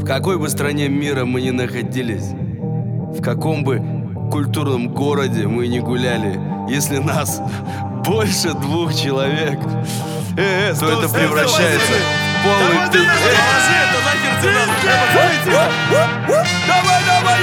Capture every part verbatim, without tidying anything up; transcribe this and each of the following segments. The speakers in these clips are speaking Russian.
какой бы стране мира мы ни находились, в каком бы культурном городе мы ни гуляли, если нас больше двух человек, э, э, то это превращается в полный пиздец. Давай, давай,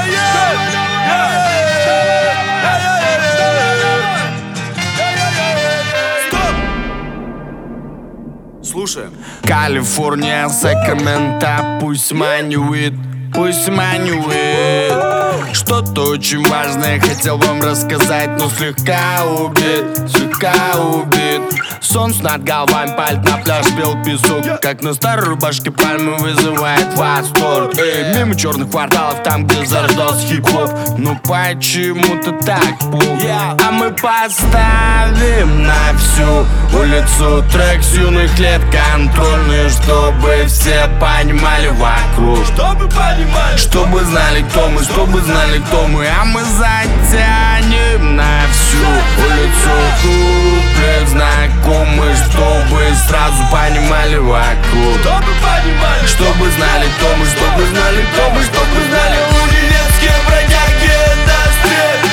слушаем. Калифорния, Сакраменто, пусть манивает, пусть манивает. Что-то очень важное хотел вам рассказать, но слегка убит, слегка убит. Солнце над головами палит на пляж, бел песок, как на старой рубашке пальмы вызывает восторг. Эй, мимо черных кварталов, там, где зарождался хип-хоп, ну почему-то так плохо. А мы поставим на всю улицу трек с юных лет контрольный, чтобы все понимали вокруг, Чтобы понимали, чтобы знали, кто мы, чтобы знали, кто мы. А мы затянем на всю улицу куплет знакомый, чтобы сразу понимали вокруг, чтобы понимали, чтобы знали, кто мы, чтобы знали, кто мы, чтобы знали универские бродяги индустрии.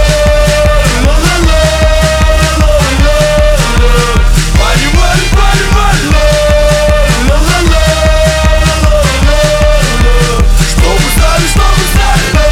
понимали, понимали, чтобы знали, чтобы знали.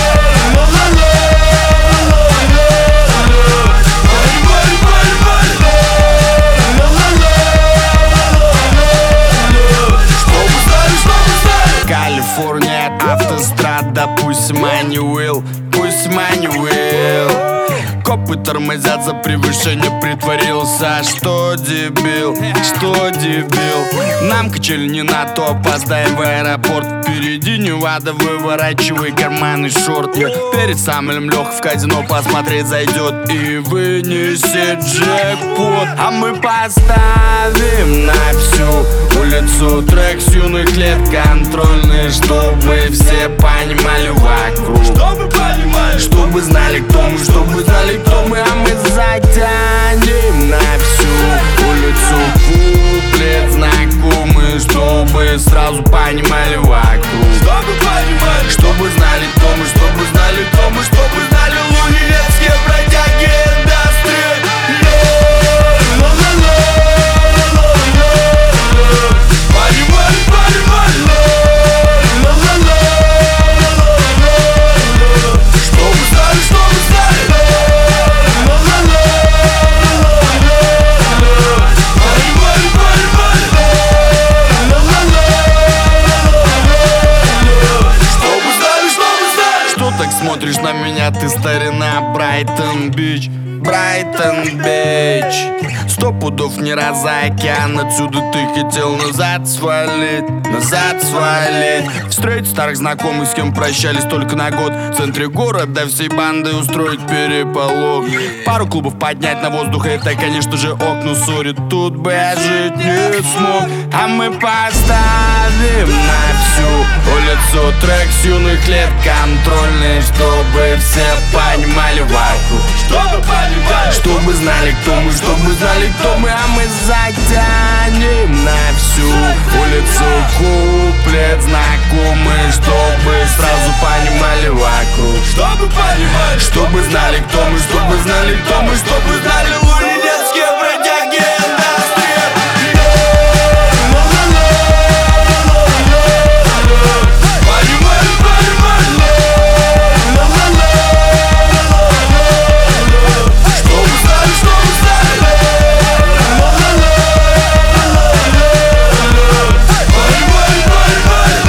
Калифорния, автострада, пусть манивел, пусть манивел. Копы тормозят за превышение, притворился, что дебил, что дебил. Нам качели не на то, опоздаем в аэропорт. Впереди Невада, выворачивай карманы шорт. Перед самым лег в казино посмотреть зайдет и вынесет джекпот. А мы поставим на всю улицу трек с юных лет контрольный, чтобы все понимали вокруг, Чтобы понимали, чтобы знали, кто мы, чтобы знали, кто мы. А мы затянем на всю улицу куплет знакомый, чтобы сразу понимали вокруг, чтобы понимали, чтобы знали, кто мы, чтобы знали, кто мы, чтобы знали универские бродяги индустрии. понимали, понимали, чтобы знали, чтобы знали. Понимали, понимали, чтобы знали, чтобы знали. Что так смотришь на меня, ты старина? Брайтон-Бич, Брайтон-Бич. Сто пудов не раз за океан, отсюда ты хотел назад свалить, назад свалить. Встретить старых знакомых, с кем прощались только на год. В центре города всей бандой устроить переполох. Пару клубов поднять на воздух, это, конечно же, ок, но сори, тут бы я жить не смог. А мы поставим на всю улицу трек с юных лет контрольный, чтобы все понимали вокруг, Чтобы понимали, чтобы знали, кто мы, чтобы знали, кто мы. А мы затянем на всю улицу куплет знакомый, чтобы сразу понимали вокруг, чтобы понимали, чтобы знали, кто мы, чтобы знали, кто мы, чтобы знали универские бродяги индустрии. понимали, понимали, чтобы знали, чтобы знали. Понимали, понимали,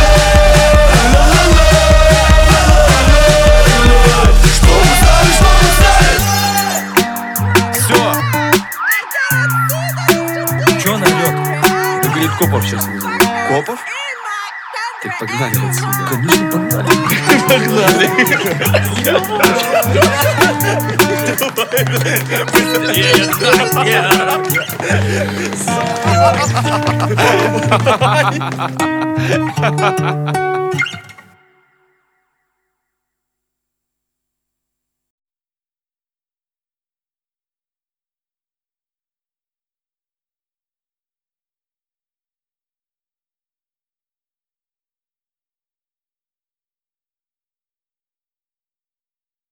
чтобы знали, чтобы знали. Все, Че она орёт? Да говорит, копов сейчас вызовут. Копов? Так погнали отсюда. Конечно, погнали. Погнали.